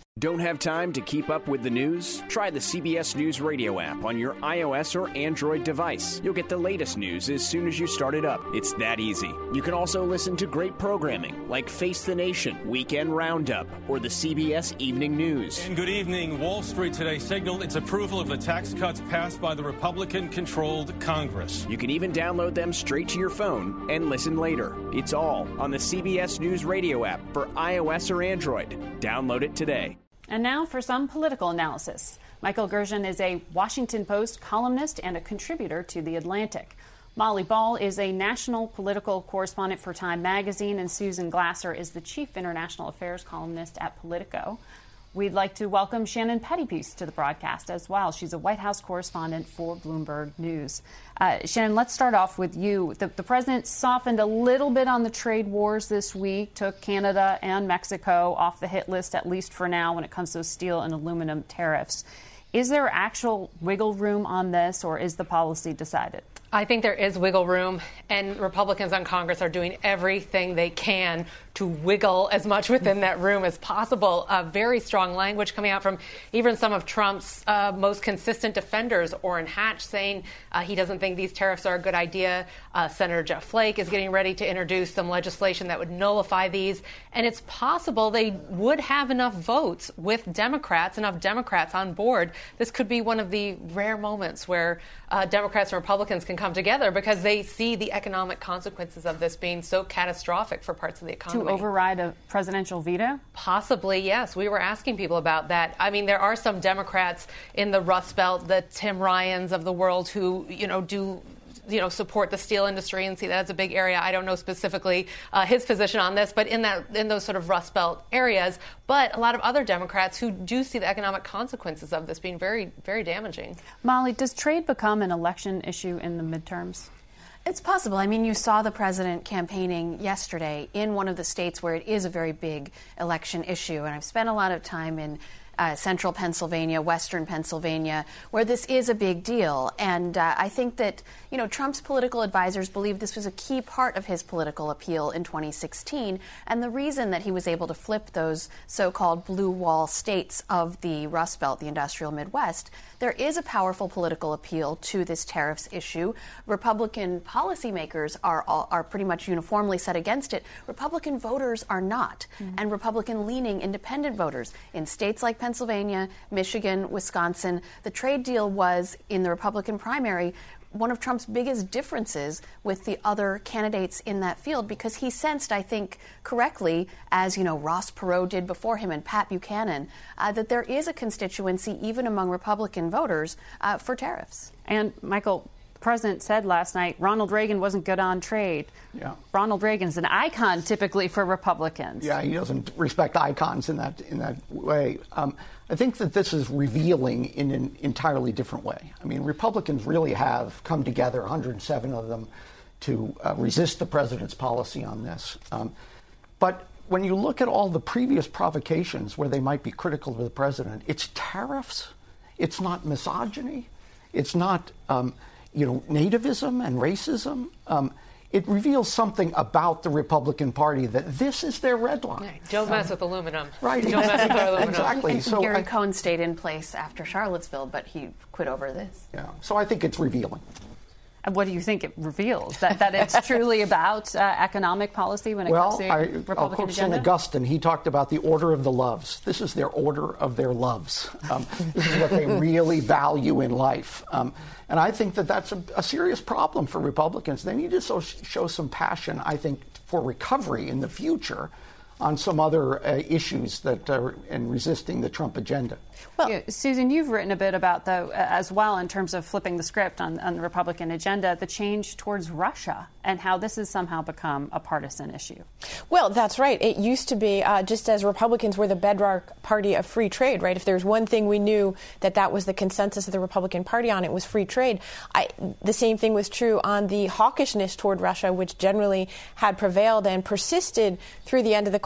Speaker 1: Don't have time to keep up with the news? Try the C B S News Radio app on your iOS or Android device. You'll get the latest news as soon as you start it up. It's that easy. You can also listen to great programming like Face the Nation, Weekend Roundup, or the C B S Evening News.
Speaker 22: And good evening. Wall Street today signaled its approval of the tax cuts passed by the Republican-controlled Congress.
Speaker 1: You can even download them straight to your phone and listen later. It's all on the C B S News Radio app for iOS or Android. Download it today.
Speaker 5: And now for some political analysis. Michael Gershon is a Washington Post columnist and a contributor to The Atlantic. Molly Ball is a national political correspondent for Time magazine, and Susan Glasser is the chief international affairs columnist at Politico. We'd like to welcome Shannon Pettypiece to the broadcast as well. She's a White House correspondent for Bloomberg News. Uh, Shannon, let's start off with you. The, the president softened a little bit on the trade wars this week, took Canada and Mexico off the hit list, at least for now, when it comes to steel and aluminum tariffs. Is there actual wiggle room on this, or is the policy decided?
Speaker 23: I think there is wiggle room, and Republicans on Congress are doing everything they can to wiggle as much within that room as possible. Uh, very strong language coming out from even some of Trump's uh, most consistent defenders, Orrin Hatch, saying uh, he doesn't think these tariffs are a good idea. Uh, Senator Jeff Flake is getting ready to introduce some legislation that would nullify these, and it's possible they would have enough votes with Democrats, enough Democrats on board. This could be one of the rare moments where uh, Democrats and Republicans can come together because they see the economic consequences of this being so catastrophic for parts of the economy.
Speaker 5: To override a presidential veto?
Speaker 23: Possibly, yes. We were asking people about that. I mean, there are some Democrats in the Rust Belt, the Tim Ryans of the world, who, you know, do you know, support the steel industry and see that as a big area. I don't know specifically uh, his position on this, but in that in those sort of Rust Belt areas. But a lot of other Democrats who do see the economic consequences of this being very, very damaging.
Speaker 5: Molly, does trade become an election issue in the midterms?
Speaker 24: It's possible. I mean, you saw the president campaigning yesterday in one of the states where it is a very big election issue. And I've spent a lot of time in Uh, central Pennsylvania, western Pennsylvania, where this is a big deal. And uh, I think that, you know, Trump's political advisors believe this was a key part of his political appeal in twenty sixteen. And the reason that he was able to flip those so-called blue wall states of the Rust Belt, the industrial Midwest, there is a powerful political appeal to this tariffs issue. Republican policymakers are all, are pretty much uniformly set against it. Republican voters are not. Mm-hmm. And Republican-leaning independent voters in states like Pennsylvania, Michigan, Wisconsin, the trade deal was, in the Republican primary, one of Trump's biggest differences with the other candidates in that field, because he sensed, I think, correctly, as, you know, Ross Perot did before him and Pat Buchanan, uh, that there is a constituency, even among Republican voters, uh, for tariffs.
Speaker 5: And, Michael, the president said last night Ronald Reagan wasn't good on trade.
Speaker 25: Yeah.
Speaker 5: Ronald Reagan's an icon typically for Republicans.
Speaker 25: Yeah, he doesn't respect icons in that in that way. Um, I think that this is revealing in an entirely different way. I mean, Republicans really have come together, one hundred seven of them, to uh, resist the president's policy on this. Um, but when you look at all the previous provocations where they might be critical of the president, it's tariffs, it's not misogyny, it's not um, you know, nativism and racism. Um, it reveals something about the Republican Party that this is their red line.
Speaker 23: Yeah, don't mess with aluminum.
Speaker 25: Right.
Speaker 23: Don't mess with aluminum.
Speaker 25: Exactly.
Speaker 24: And
Speaker 25: so
Speaker 24: Gary
Speaker 25: I,
Speaker 24: Cohn stayed in place after Charlottesville, but he quit over this.
Speaker 25: Yeah. So I think it's revealing.
Speaker 5: And what do you think it reveals? That that it's truly about uh, economic policy when it
Speaker 25: well,
Speaker 5: comes to
Speaker 25: I,
Speaker 5: Republican
Speaker 25: I'll quote
Speaker 5: agenda?
Speaker 25: Saint Augustine. He talked about the order of the loves. This is their order of their loves. Um, this is what they really value in life. Um, and I think that that's a, a serious problem for Republicans. They need to so, show some passion, I think, for recovery in the future on some other uh, issues that are in resisting the Trump agenda.
Speaker 5: Well, yeah, Susan, you've written a bit about, though, uh, as well, in terms of flipping the script on, on the Republican agenda, the change towards Russia and how this has somehow become a partisan issue.
Speaker 26: Well, that's right. It used to be, uh, just as Republicans were the bedrock party of free trade, right? If there's one thing we knew that that was the consensus of the Republican Party on, it was free trade. I, the same thing was true on the hawkishness toward Russia, which generally had prevailed and persisted through the end of the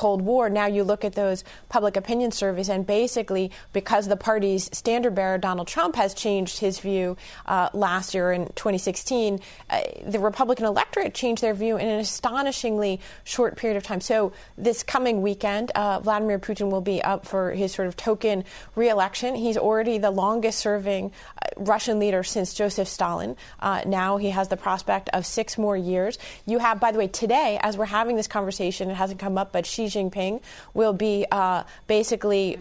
Speaker 26: Cold War. Now you look at those public opinion surveys, and basically, because the party's standard bearer, Donald Trump, has changed his view uh, last year in twenty sixteen, uh, the Republican electorate changed their view in an astonishingly short period of time. So this coming weekend, uh, Vladimir Putin will be up for his sort of token re-election. He's already the longest-serving uh, Russian leader since Joseph Stalin. Uh, now he has the prospect of six more years. You have, by the way, today, as we're having this conversation, it hasn't come up, but Xi Jinping will be uh, basically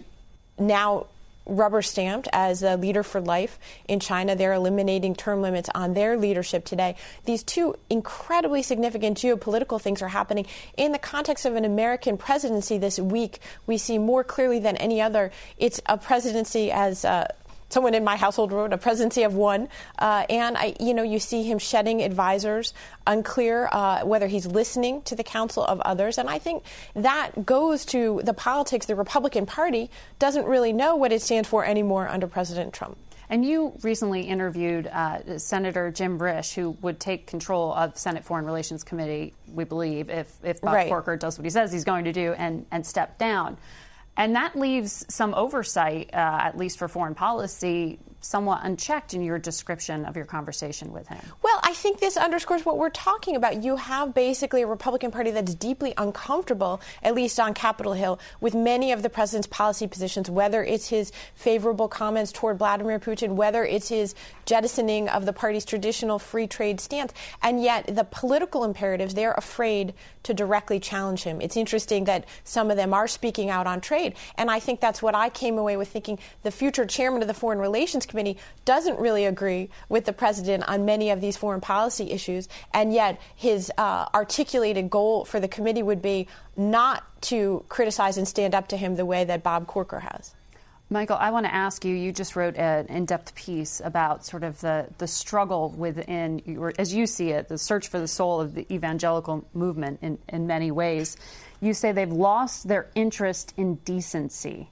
Speaker 26: now rubber stamped as a leader for life in China. They're eliminating term limits on their leadership today. These two incredibly significant geopolitical things are happening in the context of an American presidency this week. We see more clearly than any other. It's a presidency, as uh, someone in my household wrote, a presidency of one. Uh, and, I, you know, you see him shedding advisors, unclear uh, whether he's listening to the counsel of others. And I think that goes to the politics. The Republican Party doesn't really know what it stands for anymore under President Trump.
Speaker 5: And you recently interviewed uh, Senator Jim Risch, who would take control of Senate Foreign Relations Committee, we believe, if, if Bob
Speaker 26: right.
Speaker 5: Corker does what he says he's going to do and, and step down. And that leaves some oversight, uh, at least for foreign policy, somewhat unchecked in your description of your conversation with him.
Speaker 26: Well, I think this underscores what we're talking about. You have basically a Republican Party that's deeply uncomfortable, at least on Capitol Hill, with many of the president's policy positions, whether it's his favorable comments toward Vladimir Putin, whether it's his jettisoning of the party's traditional free trade stance. And yet the political imperatives, they're afraid to directly challenge him. It's interesting that some of them are speaking out on trade. And I think that's what I came away with thinking. The future chairman of the Foreign Relations Committee doesn't really agree with the president on many of these foreign policy issues, and yet his uh, articulated goal for the committee would be not to criticize and stand up to him the way that Bob Corker has.
Speaker 5: Michael, I want to ask you, you just wrote an in-depth piece about sort of the, the struggle within, or as you see it, the search for the soul of the evangelical movement in, in many ways. You say they've lost their interest in decency.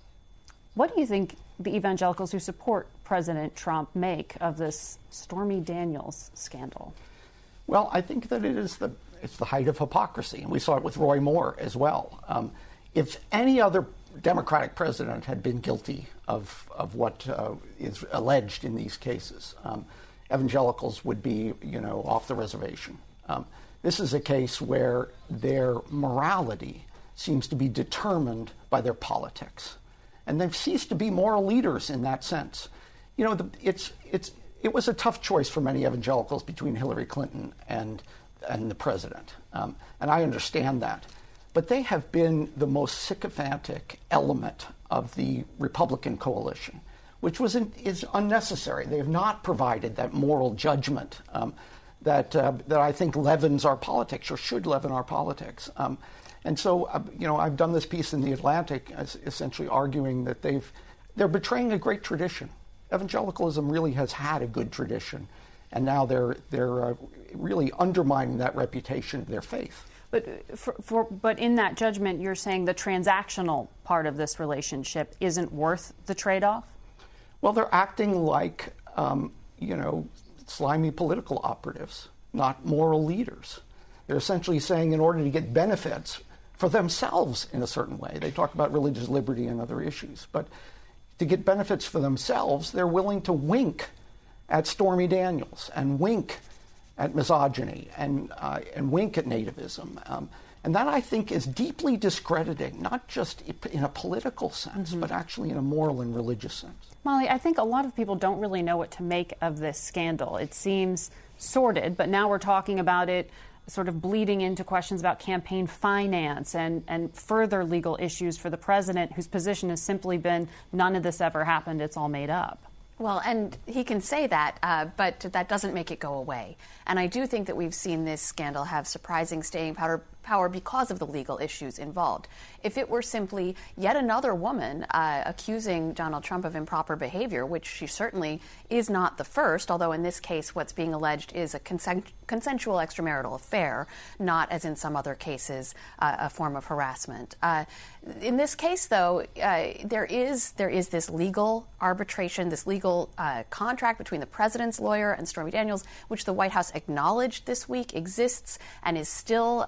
Speaker 5: What do you think the evangelicals who support President Trump make of this Stormy Daniels scandal?
Speaker 25: Well, I think that it is the it's the height of hypocrisy, and we saw it with Roy Moore as well. Um, if any other Democratic president had been guilty of of what uh, is alleged in these cases, um, evangelicals would be, you know, off the reservation. Um, this is a case where their morality seems to be determined by their politics. And they've ceased to be moral leaders in that sense. You know, the, it's it's it was a tough choice for many evangelicals between Hillary Clinton and and the president, um, and I understand that. But they have been the most sycophantic element of the Republican coalition, which was in, is unnecessary. They have not provided that moral judgment um, that uh, that I think leavens our politics, or should leaven our politics. Um, And so, uh, you know, I've done this piece in The Atlantic, as essentially arguing that they've they're betraying a great tradition. Evangelicalism really has had a good tradition, and now they're they're uh, really undermining that reputation of their faith.
Speaker 5: But for, for but in that judgment, you're saying the transactional part of this relationship isn't worth the trade-off?
Speaker 25: Well, they're acting like um, you know, slimy political operatives, not moral leaders. They're essentially saying, in order to get benefits for themselves in a certain way. They talk about religious liberty and other issues. But to get benefits for themselves, they're willing to wink at Stormy Daniels and wink at misogyny and uh, and wink at nativism. Um, and that, I think, is deeply discrediting, not just in a political sense, mm-hmm. but actually in a moral and religious sense.
Speaker 5: Molly, I think a lot of people don't really know what to make of this scandal. It seems sordid, but now we're talking about it sort of bleeding into questions about campaign finance and, and further legal issues for the president, whose position has simply been, none of this ever happened, it's all made up.
Speaker 24: Well, and he can say that, uh, but that doesn't make it go away. And I do think that we've seen this scandal have surprising staying power, power because of the legal issues involved. If it were simply yet another woman uh, accusing Donald Trump of improper behavior, which she certainly is not the first, although in this case what's being alleged is a consent- consensual extramarital affair, not, as in some other cases, uh, a form of harassment. Uh, in this case, though, uh, there is there is this legal arbitration, this legal uh, contract between the president's lawyer and Stormy Daniels, which the White House acknowledged this week exists and is still uh, going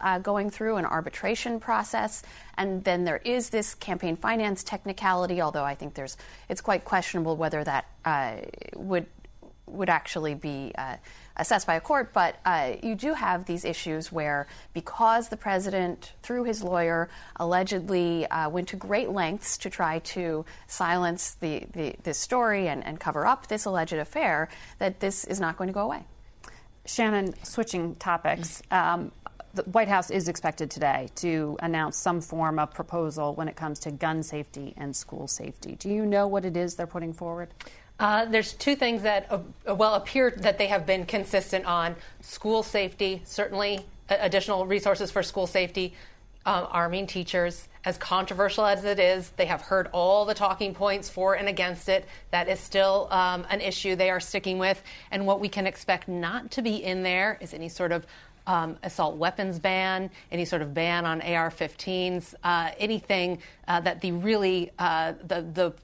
Speaker 24: going through an arbitration process. And then there is this campaign finance technicality, although I think there's it's quite questionable whether that uh, would would actually be uh, assessed by a court. But uh, you do have these issues where, because the president, through his lawyer, allegedly uh, went to great lengths to try to silence the, the this story and, and cover up this alleged affair, that this is not going to go away.
Speaker 5: Shannon, switching topics. Um, The White House is expected today to announce some form of proposal when it comes to gun safety and school safety. Do you know what it is they're putting forward?
Speaker 23: Uh, there's two things that, uh, well, appear that they have been consistent on. School safety, certainly uh, additional resources for school safety, um, arming teachers. As controversial as it is, they have heard all the talking points for and against it. That is still um, an issue they are sticking with. And what we can expect not to be in there is any sort of Um, assault weapons ban, any sort of ban on A R fifteens, uh, anything uh, that the really uh, the the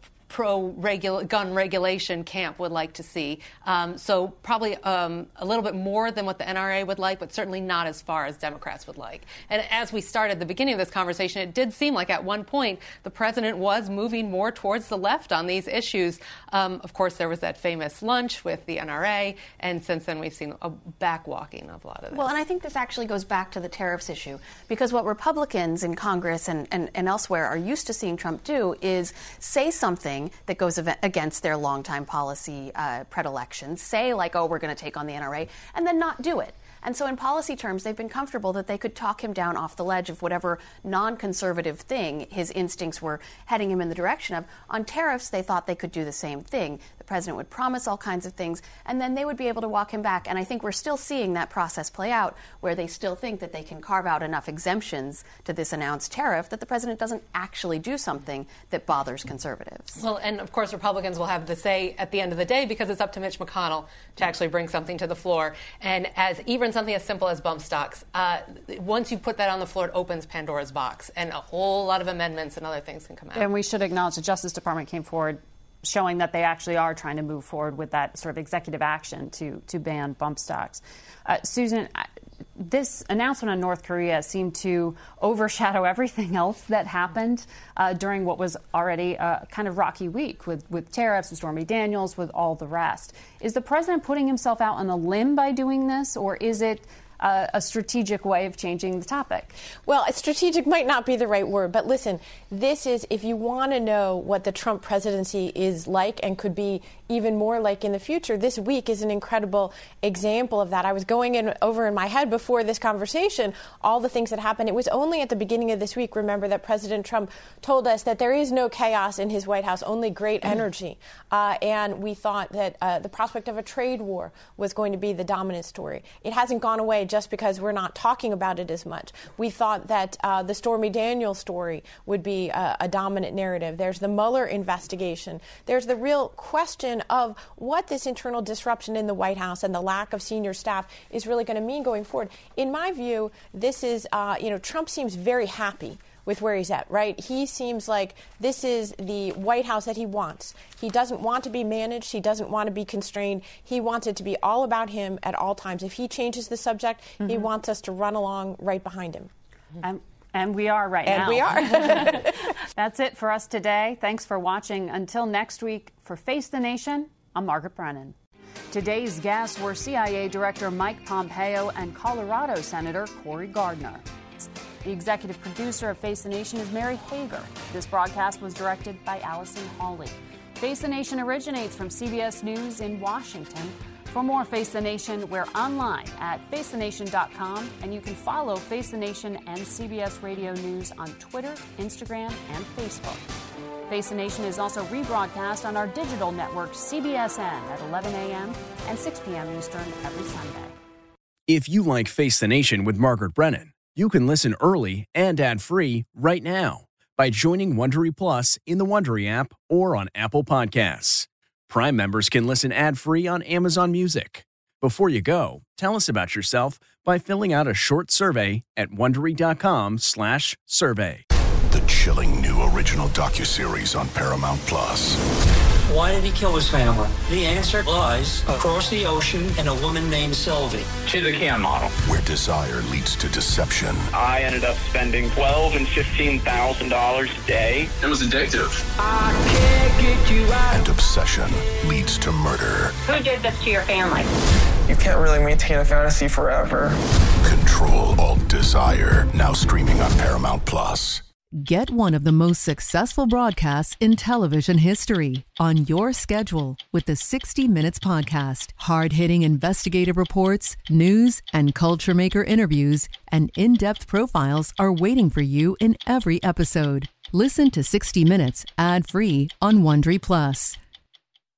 Speaker 23: pro-gun regulation camp would like to see. Um, so probably um, a little bit more than what the N R A would like, but certainly not as far as Democrats would like. And as we started the beginning of this conversation, it did seem like at one point the president was moving more towards the left on these issues. Um, of course, there was that famous lunch with the N R A, and since then we've seen a backwalking of a lot of this.
Speaker 24: Well, and I think this actually goes back to the tariffs issue, because what Republicans in Congress and, and, and elsewhere are used to seeing Trump do is say something that goes against their longtime policy uh, predilections, say like, oh, we're going to take on the N R A, and then not do it. And so in policy terms, they've been comfortable that they could talk him down off the ledge of whatever non-conservative thing his instincts were heading him in the direction of. On tariffs, they thought they could do the same thing. The president would promise all kinds of things, and then they would be able to walk him back. And I think we're still seeing that process play out, where they still think that they can carve out enough exemptions to this announced tariff that the president doesn't actually do something that bothers conservatives.
Speaker 23: Well, and of course, Republicans will have the say at the end of the day, because it's up to Mitch McConnell to actually bring something to the floor. And as even something as simple as bump stocks, uh, once you put that on the floor, it opens Pandora's box, and a whole lot of amendments and other things can come out.
Speaker 5: And we should acknowledge the Justice Department came forward showing that they actually are trying to move forward with that sort of executive action to, to ban bump stocks. Uh, Susan, this announcement on North Korea seemed to overshadow everything else that happened uh, during what was already a kind of rocky week with, with tariffs and Stormy Daniels, with all the rest. Is the president putting himself out on a limb by doing this, or is it Uh, a strategic way of changing the topic?
Speaker 26: Well, strategic might not be the right word, but listen, this is, if you want to know what the Trump presidency is like and could be even more like in the future, this week is an incredible example of that. I was going in over in my head before this conversation all the things that happened. It was only at the beginning of this week, remember, that President Trump told us that there is no chaos in his White House, only great energy. Uh, and we thought that uh, the prospect of a trade war was going to be the dominant story. It hasn't gone away just because we're not talking about it as much. We thought that uh, the Stormy Daniels story would be uh, a dominant narrative. There's the Mueller investigation. There's the real question of what this internal disruption in the White House and the lack of senior staff is really going to mean going forward. In my view, this is, uh, you know, Trump seems very happy with where he's at, right? He seems like this is the White House that he wants. He doesn't want to be managed. He doesn't want to be constrained. He wants it to be all about him at all times. If he changes the subject, mm-hmm. he wants us to run along right behind him.
Speaker 5: Um, and we are right
Speaker 26: and
Speaker 5: now.
Speaker 26: And we are.
Speaker 5: That's it for us today. Thanks for watching. Until next week, for Face the Nation, I'm Margaret Brennan. Today's guests were C I A Director Mike Pompeo and Colorado Senator Cory Gardner. The executive producer of Face the Nation is Mary Hager. This broadcast was directed by Allison Hawley. Face the Nation originates from C B S News in Washington. For more Face the Nation, we're online at face the nation dot com, and you can follow Face the Nation and C B S Radio News on Twitter, Instagram, and Facebook. Face the Nation is also rebroadcast on our digital network, C B S N, at eleven a.m. and six p.m. Eastern every Sunday.
Speaker 1: If you like Face the Nation with Margaret Brennan, you can listen early and ad-free right now by joining Wondery Plus in the Wondery app or on Apple Podcasts. Prime members can listen ad-free on Amazon Music. Before you go, tell us about yourself by filling out a short survey at wondery dot com slash survey.
Speaker 2: The chilling new original docuseries on Paramount Plus. Why did he kill his family? The answer lies across the ocean in a woman named Sylvie.
Speaker 3: She's a Ken model.
Speaker 4: Where desire leads to deception.
Speaker 3: I ended up spending twelve and fifteen thousand dollars a day. It was addictive.
Speaker 4: I can't get you out. And obsession leads to murder.
Speaker 6: Who did this to your family?
Speaker 3: You can't really maintain a fantasy forever.
Speaker 4: Control Alt Desire. Now streaming on Paramount Plus.
Speaker 7: Get one of the most successful broadcasts in television history on your schedule with the sixty minutes podcast. Hard-hitting investigative reports, news, and culture maker interviews, and in-depth profiles are waiting for you in every episode. Listen to sixty minutes ad-free on Wondery Plus.